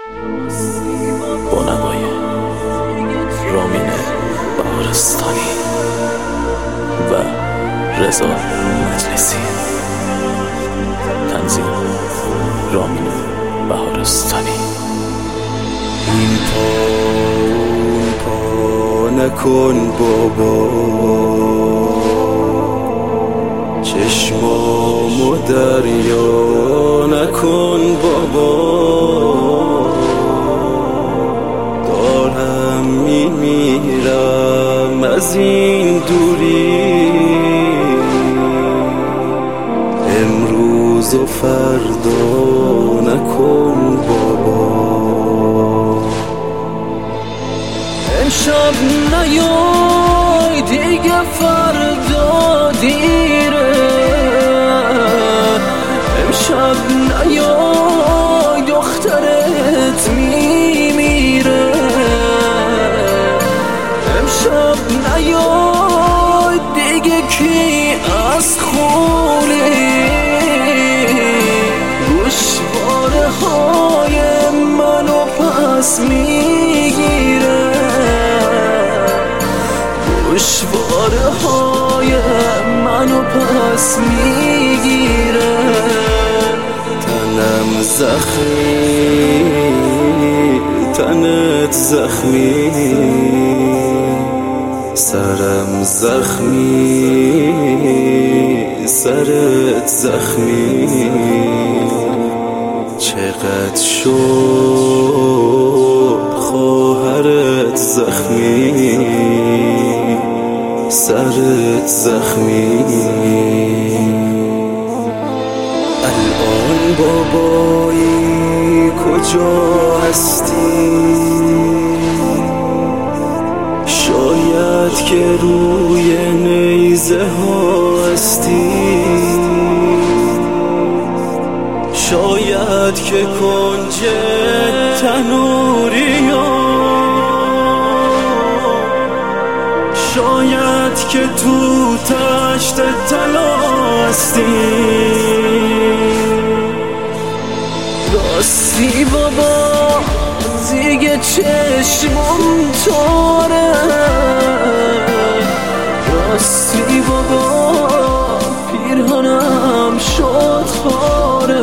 با نوای رامین بهارستانی و رضا مجلسی. تنظیم رامین بهارستانی. این پا نکن بابا، چشمامو دریا نکن بابا، دارم میمیرم از این دوری، امروز و فردا نکن بابا. امشب نیای دیگه فردا دیره، امشب نیای دخترت میمیره، امشب نیای دیگه کی از خونی گوشواره های منو پس میگیره، گوشواره های منو پس میگیره. تنم زخمی، تنت زخمی، سرم زخمی، سرت زخمی، چقدر شد خواهرت زخمی، سرت زخمی. الان بابایی کجا هستی؟ شاید که روی نیزه ها هستی، شاید که کنج تنوری ها، شاید که تو تشت طلا هستی. راستی بابا دیگه چشمم تاره، راستی بابا پیرهنم شد خاره،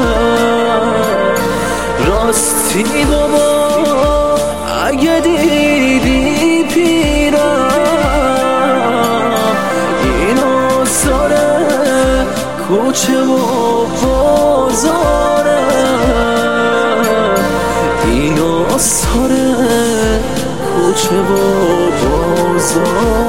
راستی بابا اگه دیدی پیرم این آثاره کوچه و بازاره، این آثاره کوچه و بازاره.